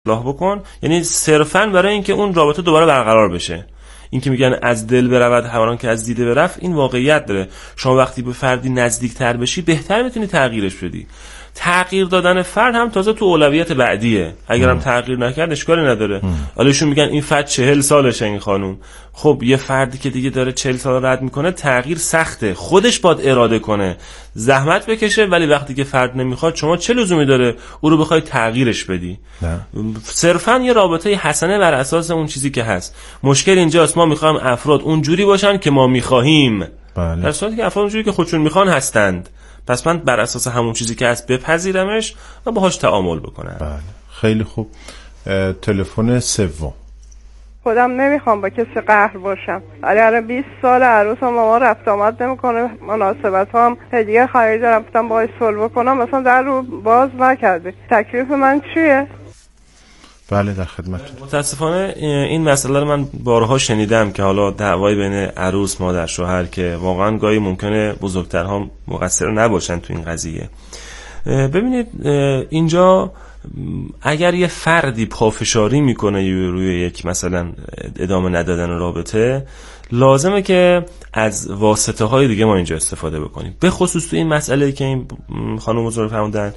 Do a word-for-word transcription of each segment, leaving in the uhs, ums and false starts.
اصلاح بکن، یعنی صرفاً برای اینکه اون رابطه دوباره برقرار بشه. این که میگن از دل برود همان که از دیده برفت، این واقعیت داره. شما وقتی به فردی نزدیکتر بشی بهتر میتونی تغییرش بدی. تغییر دادن فرد هم تازه تو اولویت بعدیه. اگرم تغییر نکرد اشکالی نداره. حالا ایشون میگن این فرد چهل سالشه این خانم. خب یه فردی که دیگه داره چهل سال رد میکنه، تغییر سخته، خودش باید اراده کنه، زحمت بکشه. ولی وقتی که فرد نمیخواد، شما چه لزومی داره او رو بخوای تغییرش بدی؟ صرفا یه رابطه حسنه بر اساس اون چیزی که هست. مشکل اینجاست، ما میخوایم افراد اونجوری باشن که ما میخواهیم، بله. در صورتی که افراد اونجوری که خودشون میخوان هستند. پس من بر اساس همون چیزی که هست بپذیرمش و باهاش تعامل بکنم. بله. خیلی خوب. تلفن سوم. خودم نمیخوام با کسی قهر باشم، ولی الان بیست سال عروسم با ما رفت آمد نمیکنه، مناسبت هم هدیه خریده رفتم باهاش صلح بکنم، مثلا در رو باز نکرده. تکلیف من چیه؟ بله در خدمتتون. متاسفانه این مسئله رو من بارها شنیدم که حالا دعوای بین عروس مادر شوهر که واقعا گاهی ممکنه بزرگترها مقصر نباشن تو این قضیه. ببینید اینجا اگر یه فردی پافشاری میکنه روی یک مثلا ادامه ندادن رابطه، لازمه که از واسطه های دیگه ما اینجا استفاده بکنیم. به خصوص تو این مسئله که این خانم بزرگ فرمودن،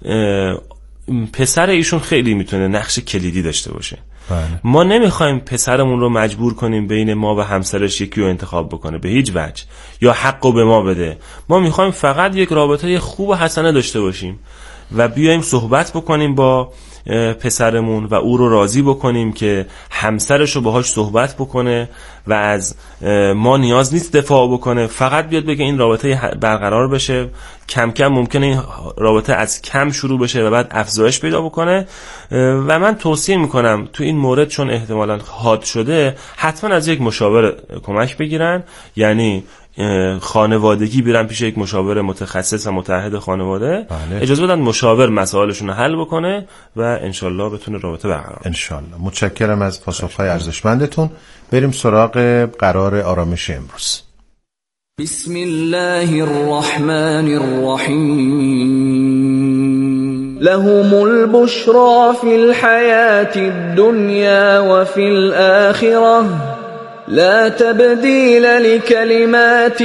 پسر ایشون خیلی میتونه نقش کلیدی داشته باشه. بله. ما نمیخوایم پسرمون رو مجبور کنیم بین ما و همسرش یکی رو انتخاب بکنه به هیچ وجه، یا حقو به ما بده. ما میخوایم فقط یک رابطه خوب و حسنه داشته باشیم و بیایم صحبت بکنیم با پسرمون و او رو راضی بکنیم که همسرش رو باهاش صحبت بکنه و از ما نیاز نیست دفاع بکنه، فقط بیاد بگه این رابطه برقرار بشه. کم کم ممکنه این رابطه از کم شروع بشه و بعد افزایش پیدا بکنه. و من توصیه میکنم تو این مورد، چون احتمالاً حاد شده، حتما از یک مشاور کمک بگیرن. یعنی خانوادگی برن پیش یک مشاور متخصص و متعهد خانواده. بله. اجازه بدن مشاور مسائلشون رو حل بکنه و انشالله بتونه رابطه برقرار. انشالله. متشکرم از پاسخهای ارزشمندتون. بریم سراغ قرار آرامش امروز. بسم الله الرحمن الرحیم. لهم البشرى في الحياة الدنيا وفي الآخرة لا تبديل لكلمات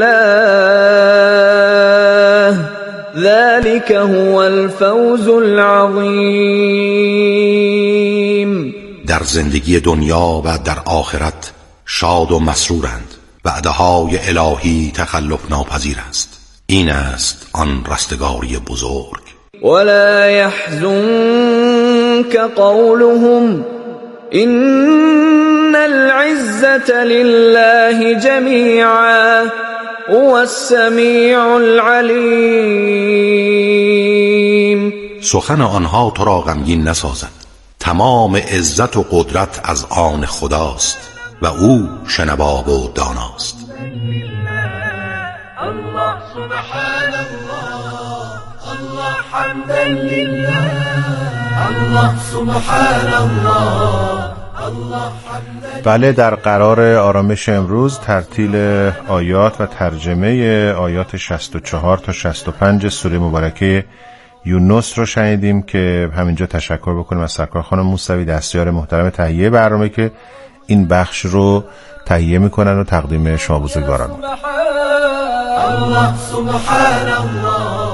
الله ذلك هو الفوز العظیم. در زندگی دنیا و در آخرت شاد و مسرورند. وعده‌های الهی تخلف ناپذیر است. این است آن رستگاری بزرگ. ولا يحزنك قولهم إن العزة لله جميعا هو السمیع العلیم. سخن آنها تو را غمگین نسازد. تمام عزت و قدرت از آن خداست و او شنوا و داناست. الله سبحان الله الله حمدا لله الله سبحان الله. بله، در قرار آرامش امروز ترتیل آیات و ترجمه آیات شصت و چهار تا شصت و پنج سوره مبارکه یونس رو شنیدیم که همینجا تشکر بکنیم از سرکار خانم موسوی دستیار محترم تهیه برنامه که این بخش رو تهیه میکنن و تقدیم شما بزرگواران میکنن. الله سبحان الله.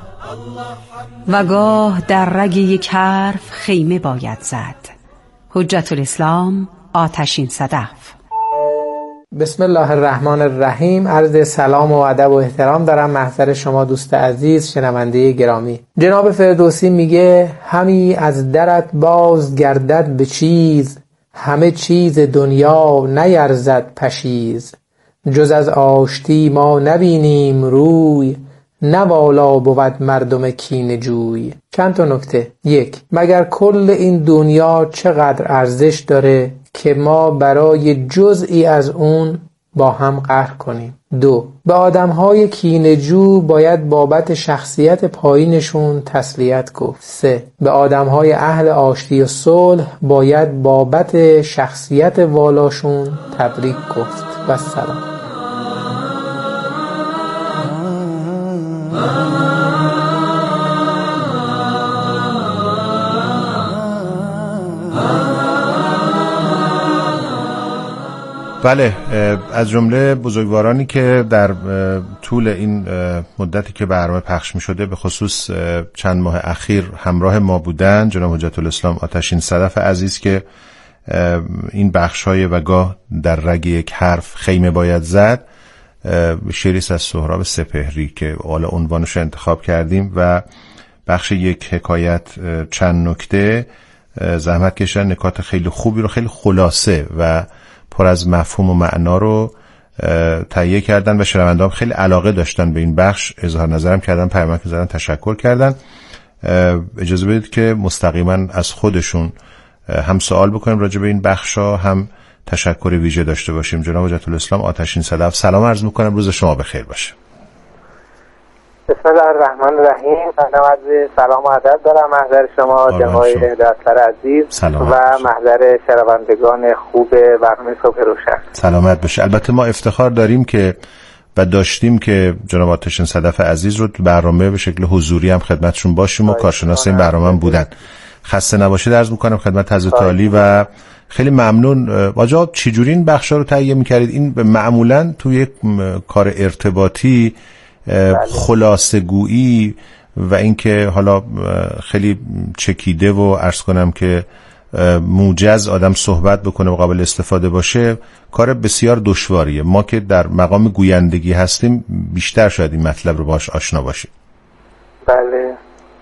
و گاه در رگ یک حرف خیمه باید زد. حجت الاسلام آتشین صدف. بسم الله الرحمن الرحیم. عرض سلام و ادب و احترام دارم محضر شما دوست عزیز شنونده گرامی. جناب فردوسی میگه همی از درت باز گردد به چیز، همه چیز دنیا نیرزد پشیز. جز از آشتی ما نبینیم روی، نه والا بود مردم کینه جوی. چند تا نکته. یک، مگر کل این دنیا چقدر ارزش داره که ما برای جزئی از اون با هم قهر کنیم؟ دو، به آدم‌های کینه‌جو باید بابت شخصیت پایینشون تسلیت گفت. سه، به آدم‌های اهل آشتی و صلح باید بابت شخصیت والاشون تبریک گفت. و سلام. بله، از جمله بزرگوارانی که در طول این مدتی که برنامه پخش می شده به خصوص چند ماه اخیر همراه ما بودن، جناب حجت الاسلام آتشین صدف عزیز که این بخش‌های وگاه در رگ یک حرف خیمه باید زد، شعریست از سهراب سپهری که حالا عنوانش انتخاب کردیم و بخش یک حکایت چند نکته زحمت کشیدن، نکات خیلی خوبی رو خیلی خلاصه و پر از مفهوم و معنا رو تهیه کردن و شنونده‌ها خیلی علاقه داشتن به این بخش، اظهار نظرم کردن، پیامک زدن، تشکر کردن. اجازه بدید که مستقیما از خودشون هم سوال بکنیم راجع به این بخشا، هم تشکر ویژه داشته باشیم. جناب حجت الاسلام آتشین صدف، سلام عرض میکنم، روز شما بخیر باشه. بسم الله الرحمن الرحیم. من عرض سلام و ادب دارم محضر شما جناب دکتر عزیز سلامت و محضر شنوندگان خوب برنامه صبح روشن. سلامت باشه. البته ما افتخار داریم که و داشتیم که جناب آتشین صدف عزیز رو تو برنامه به شکل حضوری هم خدمتشون باشیم و کارشناس این برنامه هم بودن. خسته نباشید عرض میکنم خدمت حضرت عالی و خیلی ممنون. واجا چجوری این بخشا رو تهیه میکردید؟ این معمولا توی یک کار ارتباطی خلاصه گویی و اینکه حالا خیلی چکیده و عرض کنم که موجز آدم صحبت بکنه و قابل استفاده باشه کار بسیار دشواریه. ما که در مقام گویندگی هستیم بیشتر شاید این مطلب رو باش آشنا باشیم. بله.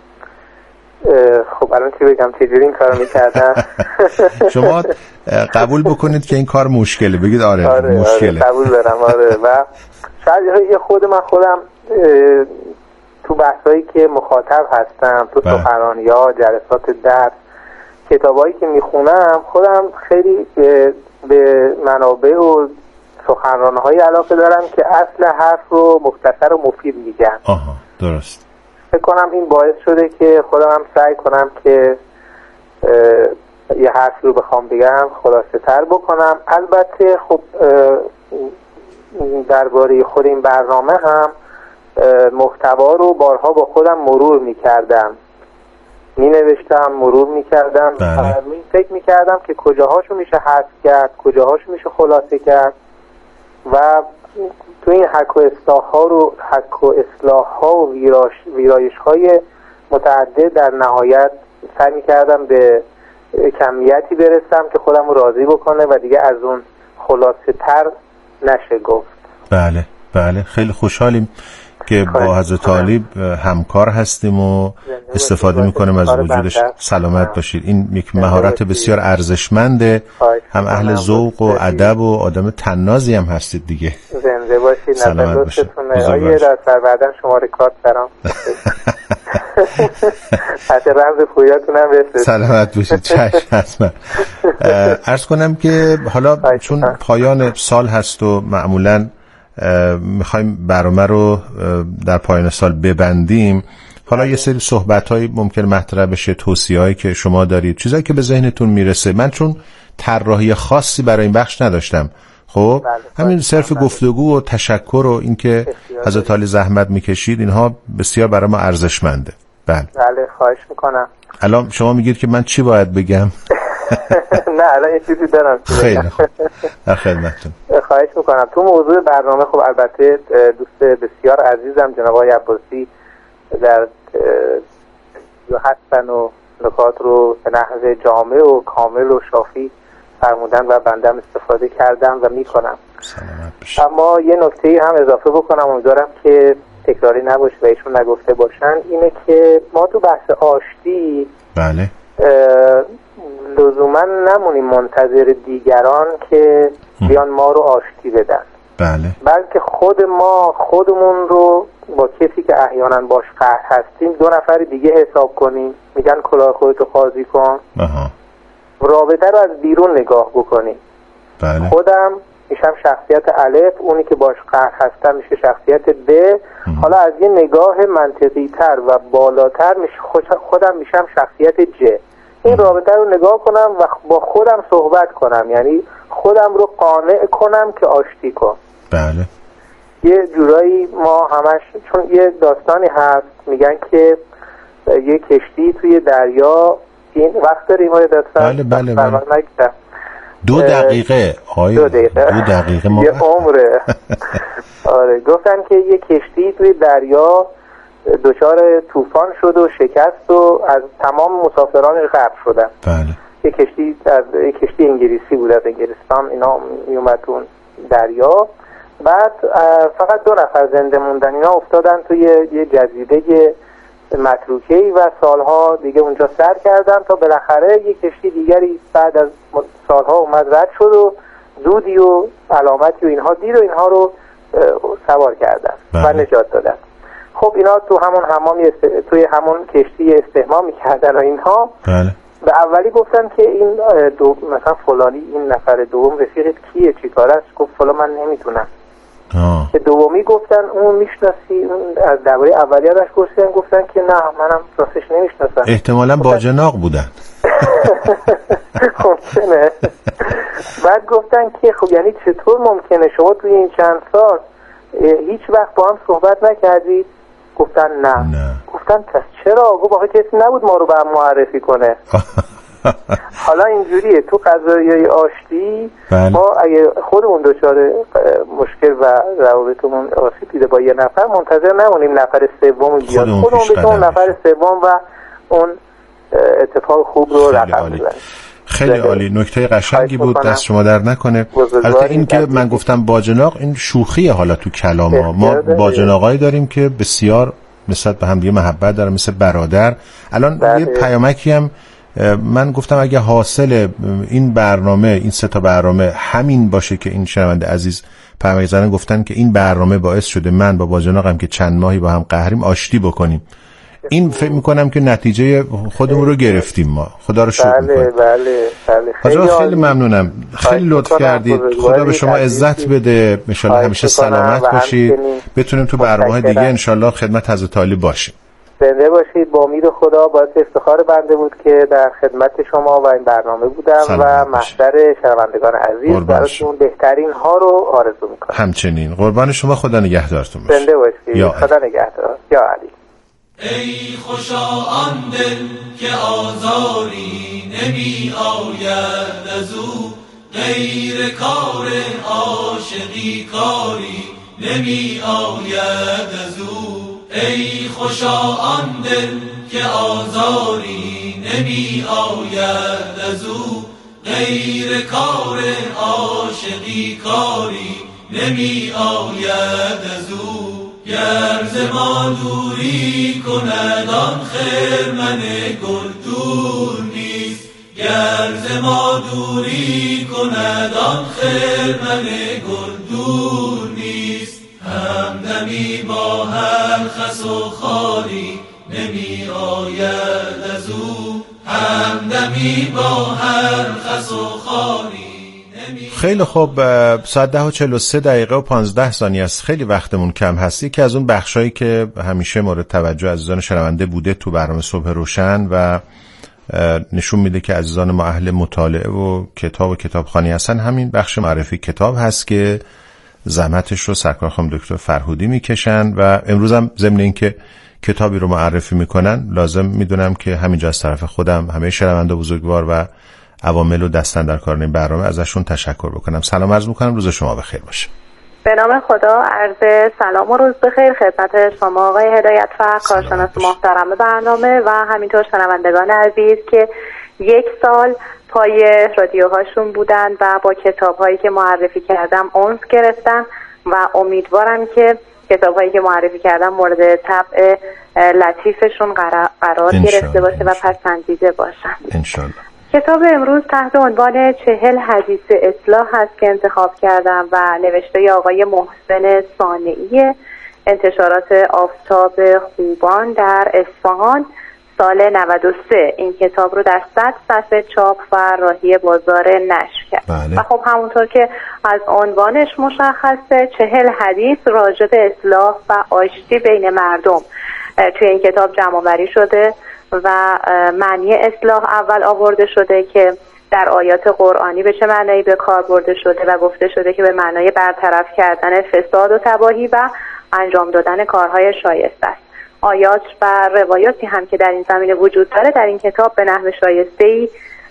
خب الان چی بگم چجوری این کارو میکردن؟ شما قبول بکنید که این کار مشکله، بگید آره, آره مشکله. آره قبول دارم. آره و شاید یه خود من خودم تو بحثایی که مخاطب هستم، تو سخنرانی‌ها، جلسات درس، کتابایی که میخونم، خودم خیلی به منابع و سخنران‌های علاقه دارم که اصل حرف رو مختصر و مفید میگن. آها درست. فکر کنم این باعث شده که خودم هم سعی کنم که یه حرف رو بخوام بگم خلاصه تر بکنم. البته خب درباره خود این برنامه هم محتوا رو بارها با خودم مرور میکردم، می نوشتم، مرور میکردم، این فکر میکردم که کجاهاشو میشه حذف کرد، کجاهاشو میشه خلاصه کرد و تو این حک و اصلاح ها رو حک و اصلاح ها و ویراش ویرایش های متعدد در نهایت سعی میکردم به کمیتی برسم که خودم رو راضی بکنه و دیگه از اون خلاصه تر نشه گفت. بله بله، خیلی خوشحالیم که با حضرت عالی همکار هستیم و استفاده میکنیم از وجودش. سلامت باشید. این یک مهارت بسیار ارزشمنده، هم اهل ذوق و ادب و آدم طنازی هم هستید دیگه. زنده باشید. سلامت باشید. آیه در سر بعدن شما رکارد دارم. حتی رمز پویاتون هم بسید. سلامت باشید. چشم حتما. عرض کنم که حالا چون پایان سال هست و معمولاً میخوایم برنامه رو در پایان سال ببندیم، حالا یه سری صحبت‌های ممکن مطرح بشه، توصیه‌هایی که شما دارید، چیزایی که به ذهنتون میرسه. من چون طراحی خاصی برای این بخش نداشتم، خب همین صرف گفتگو و تشکر و اینکه حضرت عالی زحمت میکشید، اینها بسیار برای ما ارزشمنده. بله بله خواهش میکنم. الان شما میگید که من چی باید بگم؟ نه الان یه چیزی دارم. خیلی خوب، در خدمتتون. خواهش میکنم. تو موضوع برنامه خب البته دوست بسیار عزیزم جناب آقای عباسی در هستن و نکات رو به نحو جامع و کامل و شافی فرمودن و بندم استفاده کردم و میکنم. سلامت باشید. اما یه نکته هم اضافه بکنم، امیدوارم که تکراری نباشه و ایشون نگفته باشن، اینه که ما تو بحث آشتی بله لزوما نمونیم منتظر دیگران که بیان ما رو آشتی بدن، بله، بلکه خود ما خودمون رو با کسی که احیانا باش قهر هستیم دو نفر دیگه حساب کنیم، میگن کلاه خودتو قاضی کن. آها. رابطه رو از بیرون نگاه بکنیم. بله. خودم میشم شخصیت الف، اونی که باش قهر هستم میشه شخصیت ب. حالا از یه نگاه منطقی تر و بالاتر میشه خودم میشم شخصیت ج. این رابطه رو نگاه کنم و با خودم صحبت کنم، یعنی خودم رو قانع کنم که آشتی کن. بله. یه جورایی ما همش، چون یه داستانی هست میگن که یه کشتی توی دریا، این وقت داریم های داستان؟ بله بله بله. دو دقیقه آی دو دقیقه دو دقیقه ما یه عمره. آره گفتن که یه کشتی توی دریا دچار طوفان شد و شکست و از تمام مسافران غرق شدن. بله. یه کشتی از یه کشتی انگلیسی بود از انگلستان، اینا میومد اون دریا، بعد فقط دو نفر زنده موندن. اینا افتادن توی یه جزیره متروکه‌ای و سالها دیگه اونجا سر کردن تا بالاخره یه کشتی دیگری بعد از سالها اومد رد شد و دودی و علامتی و اینها دید و اینها رو سوار کردن و نجات دادن. خب اینا تو همون حمامی است... توی همون کشتی استحمام می‌کردن و اینها. بله. به اولی گفتن که این دو مثلا فلانی این نفر دوم رفیقت کیه چیکاره است؟ گفت فلان من نمیتونم. آه. که دومی گفتن اون میشناسی؟ اون از درباره اولی ازش پرسیدن گفتن که نه منم راستش نمیشناسم. احتمالاً باجناق بودن. ممکنه. بعد گفتن که خب یعنی چطور ممکنه شما توی این چند سال هیچ وقت با هم صحبت نکردید؟ گفتن نه. نه. گفتن پس چرا؟ گفت آخه کسی نبود ما رو به هم معرفی کنه. حالا اینجوریه تو قضایای آشتی بله. ما اگه خودمون دچار مشکل و روابطمون آسیب دیده با یه نفر منتظر نمونیم نفر سوم بیاد، خودمون بشیم نفر سوم و اون اتفاق خوب رو رقم بزنیم. خیلی عالی، نکته قشنگی بود، دست شما در نکنه. البته این که من گفتم باجناق این شوخیه، حالا تو کلام ها ما باجناقایی داریم که بسیار نسبت به هم دیگه محبت دارن مثل برادر. الان بله. یه پیامکی هم من گفتم اگه حاصل این برنامه این سه تا برنامه همین باشه که این شنونده عزیز پیامک زدن گفتن که این برنامه باعث شده من با باجناقم که چند ماهی با هم قهریم آشتی بکنیم، این فکر میکنم که نتیجه خودمون رو گرفتیم ما. خدا رو شکر بله میکنم. بله بله خیلی, خیلی ممنونم، خیلی لطف کردید. خدا به شما عزت بده، ان شاء الله همیشه سلامت باشید، بتونیم تو برنامه‌های دیگه ان شاء الله خدمت حضرت عالی باشیم. زنده باشید. با امید خدا باعث افتخار بنده بود که در خدمت شما و این برنامه بودم و محضر شنوندگان عزیز براتون بهترین ها رو آرزو میکنم. همچنین قربان شما، خدا نگهدارتون باشه. زنده باشید. خدا نگهدار. یا علی. ای خوشا آن دل که آزاری نمی آید از او، غیر کار عاشقی کاری نمی آید از او. ای خوشا آن دل که آزاری نمی آید از او، غیر کار عاشقی کاری نمی آید از او. گر ز ما دوری کند آن خرمن گل دور نیست، گر ز ما دوری کند آن خرمن گل دور نیست. همدمی با هر خس و خاری نمی آید از او، همدمی با هر خس و خاری. خیلی خوب، ساعت ده و چهل و سه دقیقه و پانزده ثانیه است. خیلی وقتمون کم هستی که از اون بخشایی که همیشه مورد توجه عزیزان شنونده بوده تو برنامه صبح روشن و نشون میده که عزیزان ما اهل مطالعه و کتاب و کتابخوانی هستن، همین بخش معرفی کتاب هست که زحمتش رو سرکار خانم دکتر فرهودی میکشن و امروز هم ضمن این که کتابی رو معرفی میکنن لازم میدونم که همینجا از طرف خودم همه شنونده بزرگوار و عوامل و دستن در کار این برنامه ازشون تشکر بکنم. سلام عرض میکنم، روز شما بخیر باشه. به نام خدا، عرض سلام و روز بخیر خدمت شما آقای هدایتفر، کارشناس محترم برنامه و همینطور شنوندگان عزیز که یک سال پای رادیوهاشون بودن و با کتاب‌هایی که معرفی کردم انس گرفتن و امیدوارم که کتاب‌هایی که معرفی کردم مورد طبع لطیفشون قرار گرفته باشه و پسندیده باشن انشالله. کتاب امروز تحت عنوان چهل حدیث اصلاح هست که انتخاب کردم و نوشته آقای محسن صانعی، انتشارات آفتاب خوبان در اصفهان سال نود و سه این کتاب رو در صد صفحه چاپ و راهی بازار نشر کرد. بله. و خب همونطور که از عنوانش مشخصه چهل حدیث راجع به اصلاح و آشتی بین مردم توی این کتاب جمع آوری شده و معنی اصلاح اول آورده شده که در آیات قرآنی به چه معنایی به کار برده شده و گفته شده که به معنای برطرف کردن فساد و تباهی و انجام دادن کارهای شایسته است. آیات و روایاتی هم که در این زمینه وجود داره در این کتاب به نحو شایسته‌ای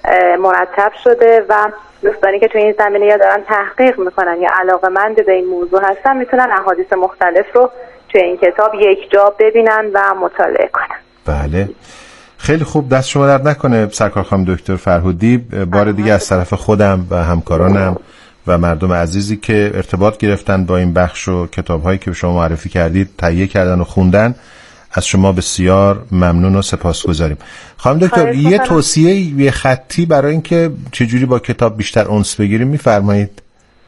مرتب شده و دوستانی که توی این زمینه یا دارن تحقیق میکنن یا علاقه‌مند به این موضوع هستن میتونن احادیث مختلف رو توی این کتاب یک جا ببینن و مطالعه کنن. بله خیلی خوب، دست شما درد نکنه سرکار خانم دکتر فرهودی. بار دیگه از طرف خودم و همکارانم و مردم عزیزی که ارتباط گرفتن با این بخش و کتاب‌هایی که شما معرفی کردید تهیه کردن و خوندن، از شما بسیار ممنون و سپاسگزاریم. خانم دکتر یه توصیه یه خطی برای اینکه چجوری با کتاب بیشتر انس بگیریم میفرمایید؟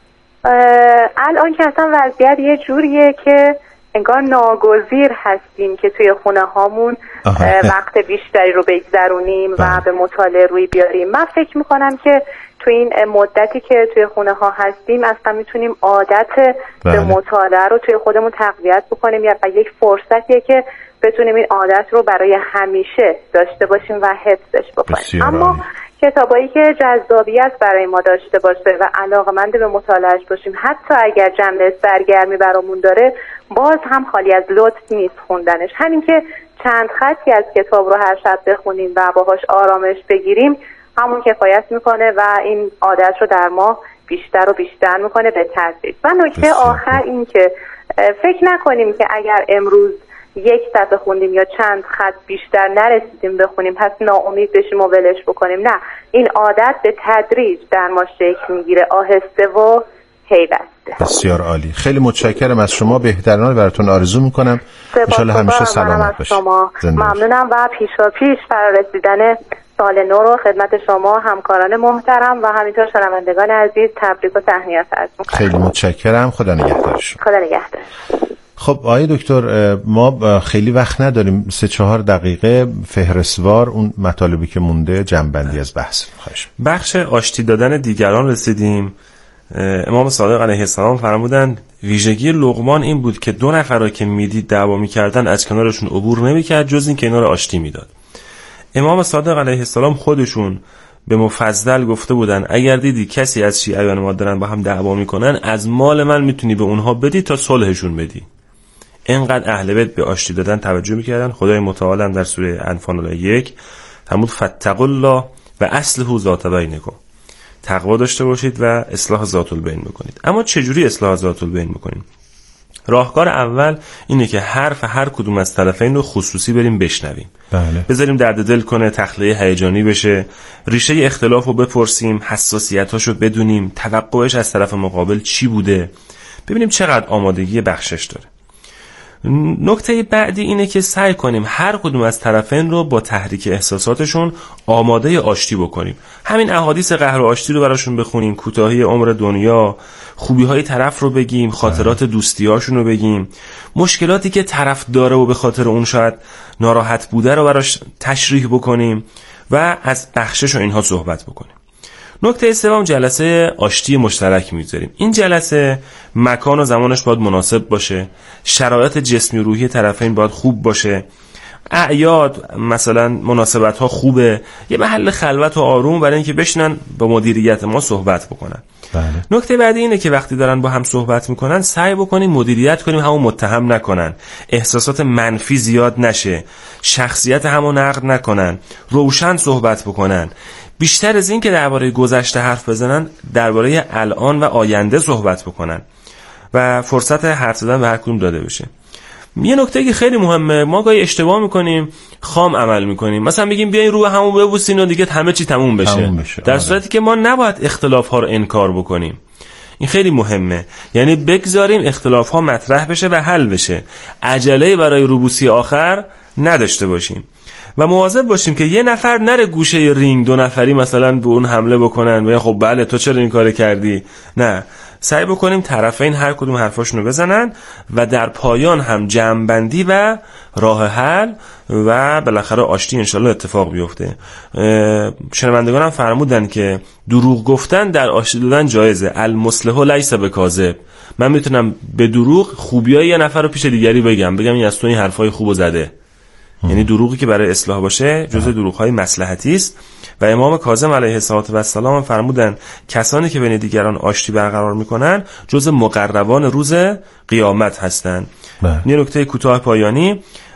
الان که اصلا وضعیت یه جوریه که انگار ناگزیر هستیم که توی خونه هامون وقت بیشتری رو بگذرونیم و به مطالعه روی بیاریم. من فکر میکنم که توی این مدتی که توی خونه ها هستیم اصلا میتونیم عادت بله. به مطالعه رو توی خودمون تقویت بکنیم یا یک فرصتیه که بتونیم این عادت رو برای همیشه داشته باشیم و حفظش بکنیم. اما کتابایی که جذابیت برای ما داشته باشه و علاقه‌مند به مطالعهش باشیم، حتی اگر جنبه سرگرمی برامون داره، باز هم خالی از لطف نیست خوندنش. همین که چند خطی از کتاب رو هر شب بخونیم و باهاش آرامش بگیریم همون کفایت میکنه و این عادت رو در ما بیشتر و بیشتر میکنه به تدریج. و نکته آخر این که فکر نکنیم که اگر امروز یک صفحه خوندیم یا چند خط بیشتر نرسیدیم بخونیم پس ناامید بشیم و ولش بکنیم. نه، این عادت به تدریج در ما شکل میگیره، آهسته و پیوسته. بسیار عالی، خیلی متشکرم از شما، بهترین براتون آرزو میکنم. انشالله همیشه سلامت باشید. ممنونم و پیشا پیش فرا رسیدن سال نو رو خدمت شما همکاران محترم و همینطور شنوندگان عزیز تبریک و تهنیت عرض میکنم. خیلی متشکرم، خدا نگهدارش. خدا نگهدار. خب آقای دکتر، ما خیلی وقت نداریم، سه چهار دقیقه فهرستوار اون مطالبی که مونده جمع‌بندی از بحث. خواهش. بخش آشتی دادن دیگران رسیدیم. امام صادق علیه السلام فرمودند ویژگی لقمان این بود که دو نفر را که میدید دعوا میکردن از کنارشون عبور نمیکرد جز این که اینا رو آشتی میداد. امام صادق علیه السلام خودشون به مفضل گفته بودن اگر دیدی کسی از شیعیان ما دارن با هم دعوا میکنن از مال من میتونی به اونها بدی تا صلحشون بدی. اینقدر اهل بیت به آشتی دادن توجه میکردن. خدای متعال هم در سوره انفال یک فرمود فاتقوا الله و اصلحوا ذات بینکم، تقوا داشته باشید و اصلاح ذات البین بکنید. اما چجوری اصلاح ذات البین بکنیم؟ راهکار اول اینه که حرف هر کدوم از طرفین رو خصوصی بریم بشنویم. بله. بذاریم درد دل کنه، تخلیه هیجانی بشه، ریشه اختلاف رو بپرسیم، حساسیتاشو بدونیم، توقعش از طرف مقابل چی بوده، ببینیم چقدر آمادگی بخشش داره. نکته بعدی اینه که سعی کنیم هر کدوم از طرفین رو با تحریک احساساتشون آماده آشتی بکنیم. همین احادیث قهر و آشتی رو براشون بخونیم، کوتاهی عمر دنیا، خوبی های طرف رو بگیم، خاطرات دوستیاشون رو بگیم، مشکلاتی که طرف داره و به خاطر اون شاید ناراحت بوده رو براش تشریح بکنیم و از بخشش و اینها صحبت بکنیم. نکته سوم جلسه آشتی مشترک میذاریم. این جلسه مکان و زمانش باید مناسب باشه، شرایط جسمی و روحی طرفین باید خوب باشه، اعیاد مثلا مناسبت ها خوبه، یه محل خلوت و آروم برای اینکه بشینن با مدیریت ما صحبت بکنن. بله. نکته بعدی اینه که وقتی دارن با هم صحبت میکنن سعی بکنیم مدیریت کنیم، همون متهم نکنن، احساسات منفی زیاد نشه، شخصیت همو نقد نکنن، روشن صحبت بکنن. بیشتر از این که درباره گذشته حرف بزنن، درباره الان و آینده صحبت بکنن و فرصت حرف زدن به هر کدوم داده بشه. یه نکته که خیلی مهمه، ما گاهی اشتباه میکنیم، خام عمل میکنیم، مثلا میگیم بیاین رو همون ببوسین و دیگه همه چی تموم بشه, تموم بشه. در صورتی که ما نباید اختلاف ها رو انکار بکنیم. این خیلی مهمه، یعنی بگذاریم اختلاف ها مطرح بشه و حل بشه، عجله برای روبوسی آخر نداشته باشیم و مواظب باشیم که یه نفر نره گوشه رینگ دو نفری مثلا به اون حمله بکنن و خب بله تو چرا این کار کردی. نه، سعی بکنیم طرفین هر کدوم حرفاشونو بزنن و در پایان هم جمع‌بندی و راه حل و بالاخره آشتی انشالله اتفاق بیفته. شنوندگان هم فرمودن که دروغ گفتن در آشتی دادن جایزه، المصلح لیس بکاذب. من میتونم به دروغ خوبیای یه نفر رو پیش دیگری بگم بگم این از تو این حرفای خوبو زده، یعنی دروغی که برای اصلاح باشه جزء دروغ‌های مصلحتی است. و امام کاظم علیه السلام فرمودن کسانی که بین دیگران آشتی برقرار میکنن جزء مقربان روز قیامت هستند. یه نکته کوتاه پایانی،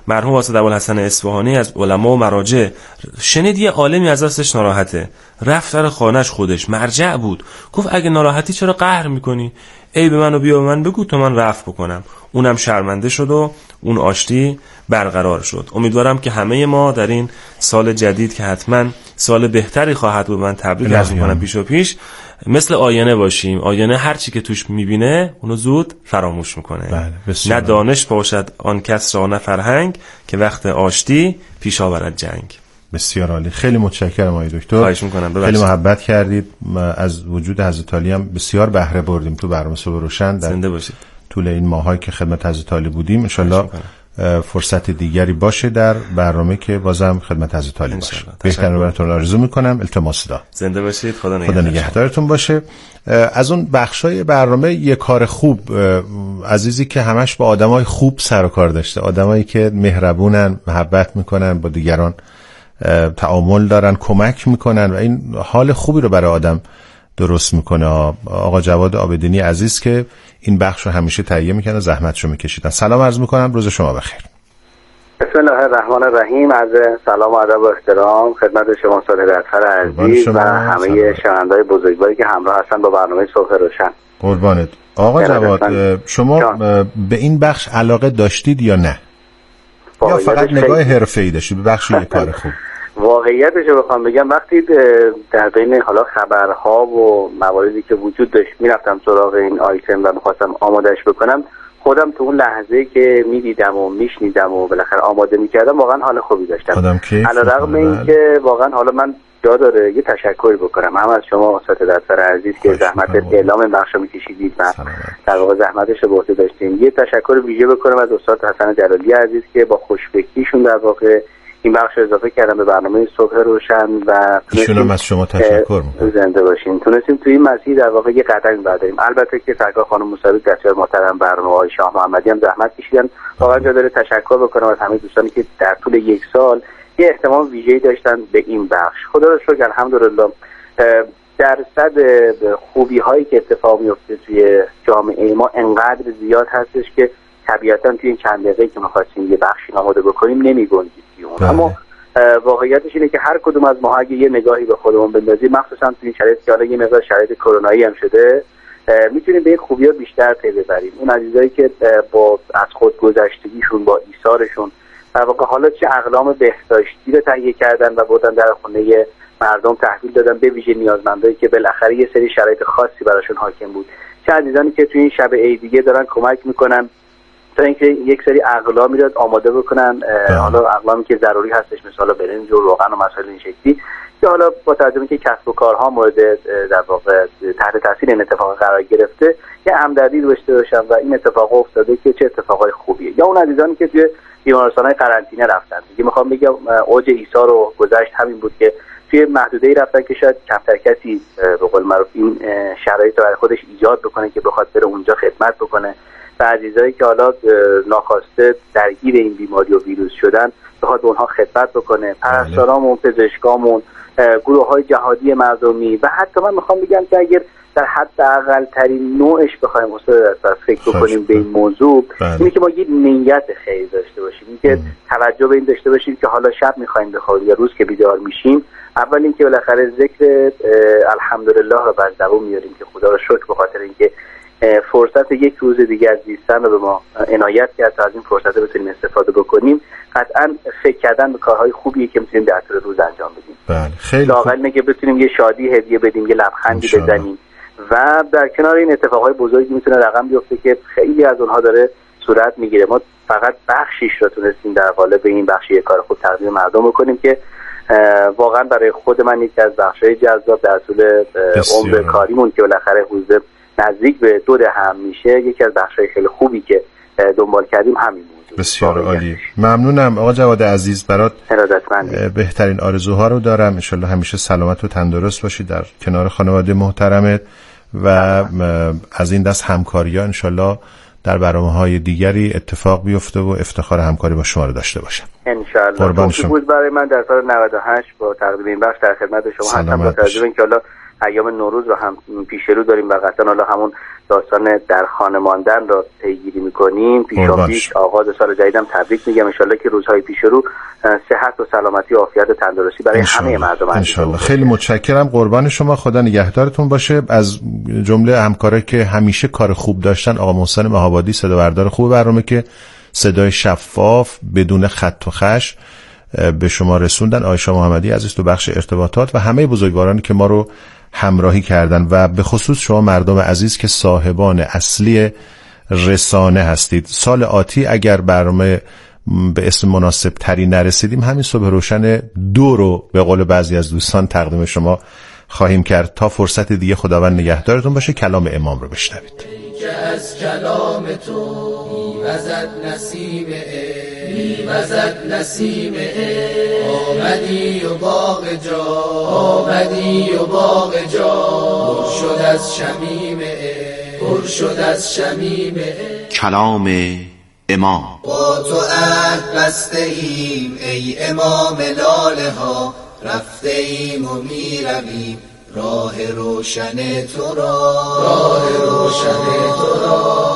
مرحوم واسط ابوالحسن اصفهانی از علما و مراجع شنید یه عالمی از دستش ناراحته، رفت در خانه‌اش، خودش مرجع بود، گفت اگه ناراحتی چرا قهر میکنی؟ ای به من و بیا به من بگو تا من رفع بکنم. اونم شرمنده شد و اون آشتی برقرار شد. امیدوارم که همه ما در این سال جدید که حتما سال بهتری خواهد بود، من تبریک عرض می‌کنم پیش و پیش، مثل آینه باشیم. آینه هر چی که توش می‌بینه اونو زود فراموش می‌کنه. بله، نه دانش باشد آن کس را نه فرهنگ، که وقت آشتی پیش آورد جنگ. بسیار عالی، خیلی متشکرم آقای دکتر. خواهش می‌کنم. خیلی محبت کردید. از وجود حضرت علی هم بسیار بهره بردیم تو برنامه صبح روشن. زنده باشید. طول این ماهایی که خدمت حضرت علی بودیم ان شاءالله فرصت دیگری باشه در برنامه که بازم خدمت حضرت علی باشه. بهترین براتون آرزو میکنم. التماس دارم. زنده باشید. خدا نگهدار. خدا نگهدارتون باشه. از اون بخشای برنامه یه کار خوب، عزیزی که همش با آدمای خوب سر و کار داشته، آدمایی که مهربونن، محبت میکنن، با دیگران تعامل دارن، کمک میکنن و این حال خوبی رو برای آدم درست میکنه. آقا جواد عابدینی عزیز که این بخش رو همیشه تهیه میکنه، زحمتشو میکشیدن. سلام عرض میکنم، روز شما بخیر. بسم الله الرحمن الرحیم. از سلام و ادب و احترام خدمت شما استاد هدایتفر عزیز و همه شنونده‌های بزرگواری که همراه هستن با برنامه صبح روشن. قربانت. آقا جواد، شما جان. به این بخش علاقه داشتید یا نه؟ یا فقط نگاه حرفه‌ای داشتید به بخش یک کار خوب؟ واقعیتش رو بخوام بگم، وقتی در بین حالا خبرها و مواردی که وجود داشت میرفتم سراغ این آیتم و میخواستم آمادهش بکنم، خودم تو اون لحظه که میدیدم و میشنیدم و بالاخره آماده میکردم واقعا حال خوبی داشتم. علیرغم اینکه واقعا حالا من جا داره یه تشکری بکنم هم از شما استاد هدایتفر عزیز که زحمت اعلام این بخش رو میکشیدید و در واقع زحمتش رو به عهده داشتین. یه تشکر ویژه بکنم از استاد حسن جلالی عزیز که با خوشفکریشون در واقع این بخش اضافه کردم به برنامه صبح روشن و ایشون از شما تشکر میکنم. زنده باشین. تونستیم توی این مسیر در واقع یه قدمی برداریم. البته که سرکار خانم موسوی دستیار محترم برنامه های شاه محمدی هم زحمت کشیدن. واقعا جا داره تشکر بکنم از همه دوستانی که در طول یک سال یه اهتمام ویژه‌ای داشتن به این بخش. خدا رو شکر الحمدلله درصد خوبی هایی که اتفاق میفته توی جامعه ما انقدر زیاد هستش که طبیعتاً توی این چند دقیقه که می‌خواستیم یه بخشی آماده بکنیم نمی‌گنجید. اما واقعیتش اینه که هر کدوم از ما اگه یه نگاهی به خودمون بندازیم، مخصوصا توی این شرایطی که حالا یه مقدار شرایط کرونایی هم شده، میتونیم به این خوبی‌ها بیشتر پی ببریم. اون عزیزایی که با از خود گذشتگیشون، با ایثارشون در واقع حالا چه اقلام بهداشتی رو تهیه کردن و بردن در خونه مردم تحویل دادن، به ویژه نیازمندایی که بالاخره یه سری شرایط خاصی براشون حاکم بود، چه عزیزانی که توی این شب عید دیگه دارن کمک میکنن تا اینکه یک سری اقلامی رو آماده بکنن، حالا اقلامی که ضروری هستش مثلا برنج و روغن و مسائل این شکلی، که حالا با توجه به که کسب و کارها مورد در واقع تحت تاثیر این اتفاق قرار گرفته یه همدردی داشته باشن و این اتفاق افتاده که چه اتفاقای خوبیه. یا اون عزیزانی که توی بیمارستان‌های قرنطینه رفتن، دیگه میخوام بگم اوج ایثار رو گذشت همین بود که توی محدوده‌ای رفتن که شاید کمتر کسی به قول معروف این شرایط رو برای خودش ایجاد بکنه که بخواد بره اونجا خدمت بکنه و عزیزایی که حالا ناخواسته درگیر این بیماری و ویروس شدن بخواد به اونها خدمت بکنه، پرستارامون، پزشکامون، گروه‌های جهادی مردمی و حتی من میخوام بگم که اگر در حد اقل ترین نوعش بخوایم استاد فکر بکنیم به این موضوع، اینه که ما یه نیت خیر داشته باشیم، این که توجه به این داشته باشیم که حالا شب میخوایم بخوابیم یا روز که بیدار میشیم، اول اینکه بالاخره ذکر الحمدلله رو بر زبون میاریم که خدا رو شکر به خاطر اینکه فرصت یک روز دیگه از زیستن رو به ما عنایت کرد تا از این فرصت بتونیم استفاده بکنیم. قطعا فکر کردن به کارهای خوبیه که میتونیم در طول روز انجام بدیم. بله خیلی لااقل اینکه بتونیم یه شادی هدیه بدیم، یه لبخندی بزنیم و در کنار این اتفاقهای بزرگی میتونه رقم بیفته که خیلی از اونها داره صورت میگیره. ما فقط بخشیش رو تونستیم در قالب این بخش یک کار خوب تقدیم مردم بکنیم که واقعا برای خود من یکی از بخشای جذاب در طول عمر کاریمون که بالاخره حوزه نزدیک به دو دهه هم میشه، یکی از بخشای خیلی خوبی که دنبال کردیم همین موضوع. بسیار عالی، ممنونم آقا جواد عزیز، برات بهترین آرزوها رو دارم. ان شاءالله همیشه سلامت و تندرست باشی در کنار خانواده محترمت و از این دست همکاری‌ها ان شاءالله در برنامه‌های دیگری اتفاق بیفته و افتخار همکاری با شما رو داشته باشم ان شاءالله. قربان شما. بود برای من در سال نود و هشت با تقدیم این بخش در خدمت شما هستم با توجه به اینکه حالا ایام نوروز رو هم پیش رو داریم و قطعا حالا همون داستان در خانه ماندن رو پیگیری میکنیم. پیشا پیش آغاز سال جدیدم تبریک میگم. انشالله که روزهای پیش رو صحت و سلامتی و عافیت و تندرستی برای همه مردم انشالله. خیلی متشکرم، قربان شما، خدا نگهدارتون باشه. از جمله همکارا که همیشه کار خوب داشتن آقا محسن مهابادی، صدا بردار خوب برنامه که صدای شفاف بدون خط و خش به شما رسوندن، آیشا محمدی عزیز تو بخش ارتباطات و همه بزرگوارانی که ما رو همراهی کردن و به خصوص شما مردم عزیز که صاحبان اصلی رسانه هستید. سال آتی اگر برنامه به اسم مناسب تری نرسیدیم همین صبح روشن دو رو به قول بعضی از دوستان تقدیم شما خواهیم کرد. تا فرصت دیگه خداوند نگهدارتون باشه. کلام امام رو بشنوید. که از کلام تو میوزد نسیم میوزد نسیم آمدی و باغ جا آمدی و باغ جا پر شد از شمیم پر شد از شمیم کلام امام. با تو عهد بسته ایم ای امام لاله ها، رفته ایم و میرویم راه روشن تو را راه روشن تو را.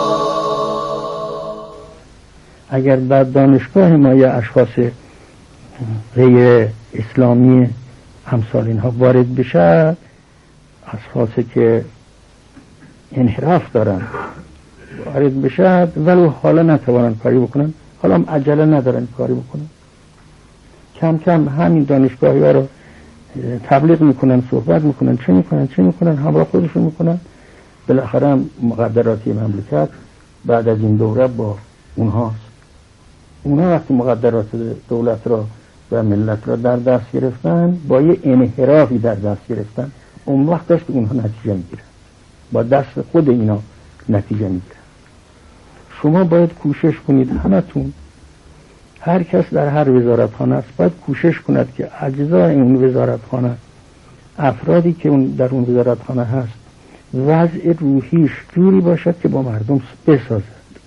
اگر در دانشگاه ما یا اشخاص غیر اسلامی همسال اینها وارد بشه، اشخاصی که انحراف دارن وارد بشه ولو حالا نتوانن کاری بکنن، حالا هم عجله ندارن کاری بکنن، کم کم همین دانشگاهی ها رو تبلیغ میکنن، صحبت میکنن، چه میکنن چه میکنن همراه خودشون میکنن. بالاخره هم مقدراتی مملکت بعد از این دوره با اونهاست. اونها وقتی مقدرات دولت را و ملت را در دست گرفتن با یه انحرافی در دست گرفتن، اون وقت است که اونها نتیجه میگیرن، با دست خود اینا نتیجه میگیرن. شما باید کوشش کنید، همتون، هر کس در هر وزارتخانه است باید کوشش کند که اجزای اون وزارتخانه، افرادی که اون در اون وزارتخانه هست، وضع روحیش جوری باشد که با مردم بسازد.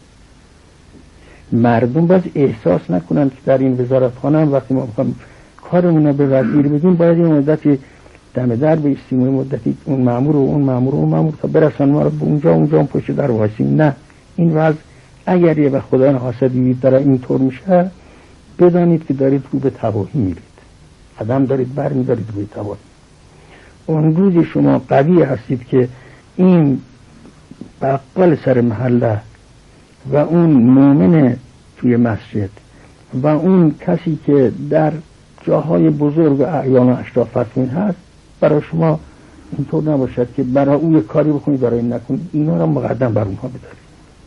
مردم باید احساس نکنند که در این وزارتخانه هم وقتی ما میخوایم کارمون رو به وزیر بدیم باید این مدتی دم در بیستیم، این مدتی اون مامور و اون مامور و اون مامور تا برسن ما رو به اونجا اونجا هم پشت در وایسیم. نه، این وضع اگر یه وقت خدا نخواسته دیدید داره اینطور میشه، بدانید که دارید رو به تباهی میرید، قدم دارید بر میدارید روی تباهی. اون روزی شما قوی هستید که این بقال سر محله و اون مومن توی مسجد و اون کسی که در جاهای بزرگ و اعیان و اشراف فتوین هست برای شما اینطور نباشد که برای اون یک کاری بکنید برای این نکنید، اینا را مقدم بر اونها بدارید.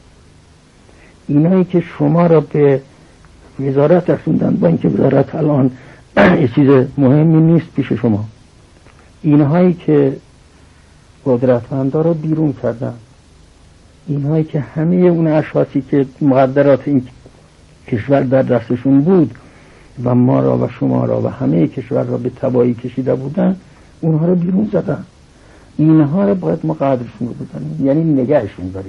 اینایی که شما را به وزارت رسوندن با اینکه وزارت الان یه چیز مهمی نیست پیش شما، اینهایی که قدرتمندا را بیرون کردن، اینهایی که همه اون اشخاصی که مقدرات این کشور در دستشون بود و ما را و شما را و همه کشور را به تباهی کشیده بودن، اونها را بیرون زدن. اینها را باید ما قدرشون رو بدانیم، یعنی نگهشون داریم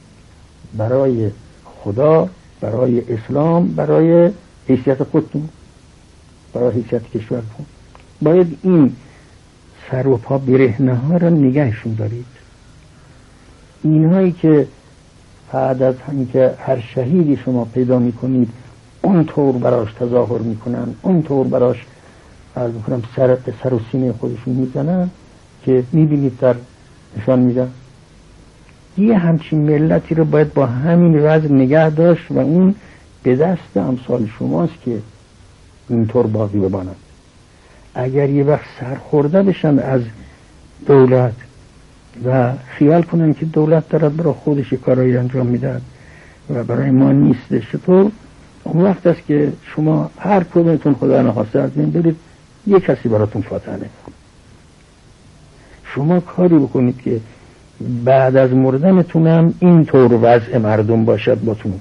برای خدا، برای اسلام، برای حیثیت خودتون، برای حیثیت کشورتون. باید این سر و پا برهنه ها را نگهشون دارید. اینهایی که بعد از همین که هر شهیدی شما پیدا میکنید اونطور براش تظاهر میکنن، اونطور براش عرض میکنم سر به سر و سینه خودشون میزنن که میبینید در نشان میدن. یه همچین ملتی رو باید با همین وضع نگه داشت و اون به دست امثال شماست که اینطور بازی ببانند. اگر یه وقت سرخورده بشن از دولت و خیال کنن که دولت دارد برای خودش کارایی انجام میدهد و برای ما نیستش، تو اون وقت است که شما هر کدومتون خدا نخواسته از این برید یک کسی براتون فاتحه. شما کاری بکنید که بعد از مردنتون هم اینطور وضع مردم باشد باتون.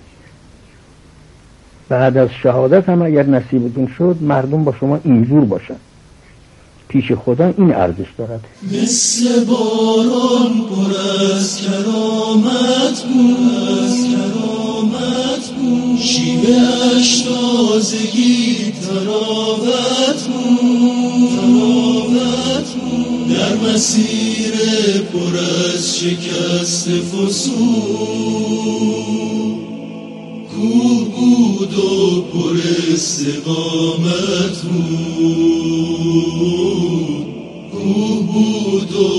بعد از شهادت هم اگر نصیبتون شد مردم با شما اینجور باشن. پیش خدا این ارزش دارد. مثل باران پر از کرامت بود، از کرامت بود، شیوه اش تازگی تراوت بود، تراوت بود، در مسیر پر از شکست فسون، کوه بود و پر استقامت بود، کوه بود و